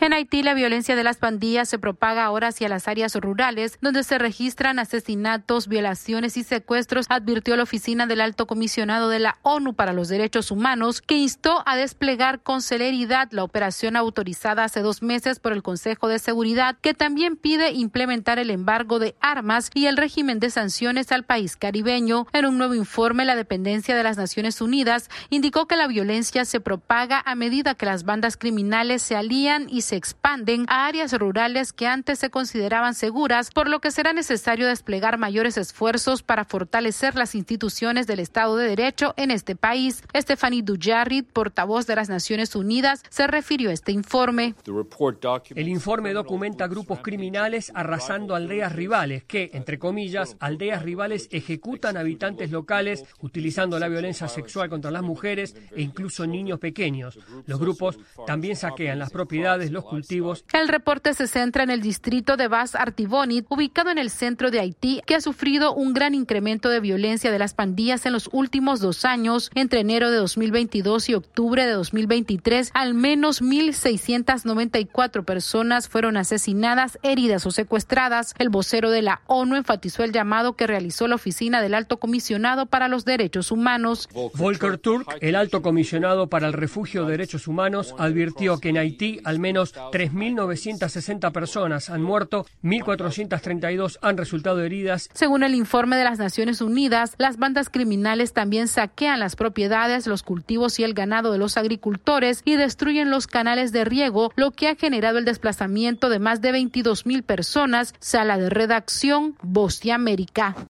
En Haití, la violencia de las pandillas se propaga ahora hacia las áreas rurales, donde se registran asesinatos, violaciones y secuestros, advirtió la Oficina del Alto Comisionado de la ONU para los Derechos Humanos, que instó a desplegar con celeridad la operación autorizada hace 2 meses por el Consejo de Seguridad, que también pide implementar el embargo de armas y el régimen de sanciones al país caribeño. En un nuevo informe, la dependencia de las Naciones Unidas indicó que la violencia se propaga a medida que las bandas criminales se alían y se expanden a áreas rurales que antes se consideraban seguras, por lo que será necesario desplegar mayores esfuerzos para fortalecer las instituciones del Estado de Derecho en este país. Stephanie Dujarric, portavoz de las Naciones Unidas, se refirió a este informe. El informe documenta grupos criminales arrasando aldeas rivales que, entre comillas, aldeas rivales ejecutan habitantes locales utilizando la violencia sexual contra las mujeres e incluso niños pequeños. Los grupos también saquean las propiedades, los cultivos. El reporte se centra en el distrito de Bas Artibonite, ubicado en el centro de Haití, que ha sufrido un gran incremento de violencia de las pandillas en los últimos 2 años. Entre enero de 2022 y octubre de 2023, al menos 1.694 personas fueron asesinadas, heridas o secuestradas. El vocero de la ONU enfatizó el llamado que realizó la Oficina del Alto Comisionado para los Derechos Humanos. Volker Turk, el Alto Comisionado para el Refugio de Derechos Humanos, advirtió que en Haití al menos 3.960 personas han muerto, 1.432 han resultado heridas. Según el informe de las Naciones Unidas, las bandas criminales también saquean las propiedades, los cultivos y el ganado de los agricultores y destruyen los canales de riego, lo que ha generado el desplazamiento de más de 22.000 personas. Sala de redacción, Voz de América.